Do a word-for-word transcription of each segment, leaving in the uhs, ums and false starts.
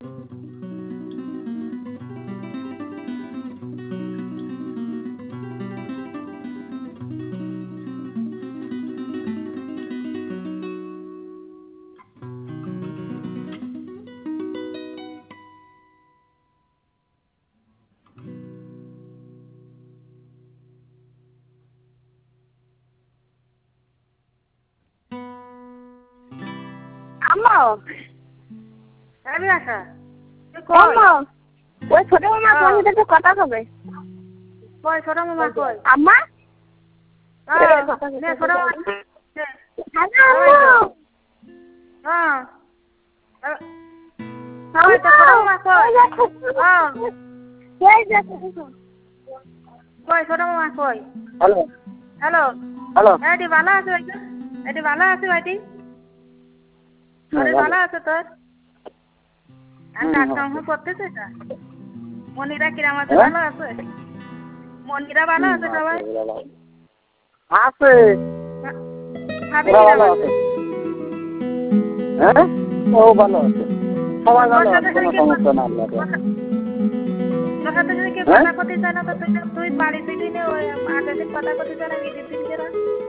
আম্মা আমি আসা আম্মা ওই ছোট মামা তোমার সাথে একটু কথা হবে। কই ছোট মামা কই আম্মা হ্যাঁ নে ছোট মামা হ্যালো হ্যাঁ কই ছোট মামা কই হ্যাঁ কই যাচ্ছে কই ছোট মামা কই হ্যালো হ্যালো হ্যালো এটি ভালো আছে ভাইটি এটি ভালো আছে ভাইটি শরীর ভালো আছে তোর আর কাজ কাম করতেছে না মনিরা কিরাম আছে ভালো আছে মনিরা ভালো আছে সবাই আছে ভাবি ওরা কিরাম ভালো আছে আছে হ্যাঁ ও ভালো আছে সবাই ভালো আছে কোনো সমস্যা না আল্লাহ তোর সাথে যদি কেউ কথা করতে চায় না তো তুই তুই বাড়ি থেকে নে ওই আগের দিন কথা করতে চায় না ঈদের দিন কেরা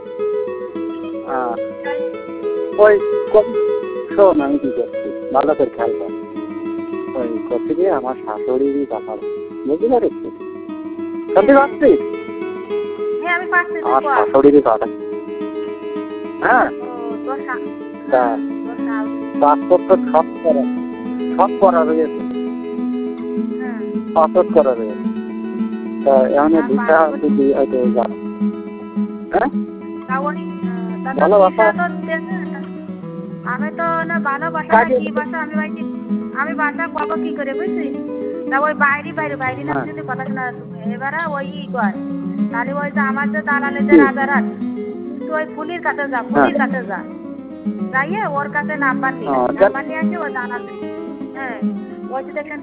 ওই শোন আমি কি করছি ভালো করে খেয়াল কর ওই করছি কি আমার শাশুড়িরই ব্যাপার বুঝতে পারছিস শুনতে পাচ্ছিস হ্যাঁ আমি পাচ্ছি আমার শাশুড়িরই কথা হ্যাঁ তোর তা পাসপোর্ট তো সব করা সব করা রয়েছে পাসপোর্ট করা রয়েছে তা এমন ভিসা যদি হয়তো যা হ্যাঁ ভালো বাসা আমি তো না ভালো বাসা কি বাসা আমি ভাই আমি বাসা পাবো কি করে বুঝছিস তা ওই বাইরে বাইরে বাইরে না যদি কথা শোনা এবারে ওই ই কর তাহলে ওই যে আমার যে দালালে যে রাজারহাট তুই ওই ফুলির কাছে যা ফুলির কাছে যা যাইয়ে ওর কাছে নাম্বার নিয়ে নাম্বার নিয়ে আসি ওই দালালে হ্যাঁ ওই যে দেখেন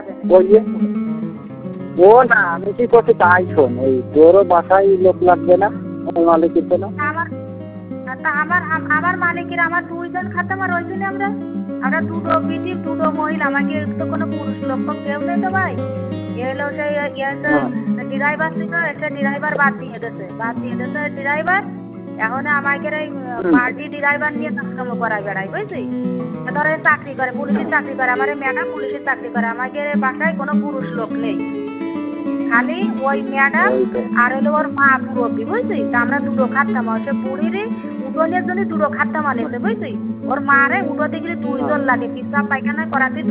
ও না আমি কি করছি তাই শোন ওই তোরও বাসায় লোক লাগবে না ওই মালিকের জন্য আমার আমার আমার মালিকের আমার দুইজন খাতামা রয়েছি না আমরা আমরা দুটো বিটি দুটো মহিলা আমাকে তো কোনো পুরুষ লোক কেউ নেই তো ভাই এলো সেই ড্রাইভার ছিল একটা ড্রাইভার বাদ দিয়ে দিয়েছে বাদ দিয়ে দিয়েছে ড্রাইভার এখন আমাকে এই পার্টি ড্রাইভার নিয়ে কাজ করাই বেড়াই বুঝলি ধরে চাকরি করে পুলিশের চাকরি করে আমার ম্যাডাম পুলিশের চাকরি করে আমাকে বাসায় কোনো পুরুষ লোক নেই খালি ওই ম্যাডাম আর হলো ওর মা মুরব্বী বুঝলি তা আমরা দুটো খাতাম সে বুড়িরই উঠোনের জন্য দুটো খাতাম আনেছে বুঝলি ওর মারে উঠোতে গেলে দুইজন লাগে পিসা পায়খানা করাতে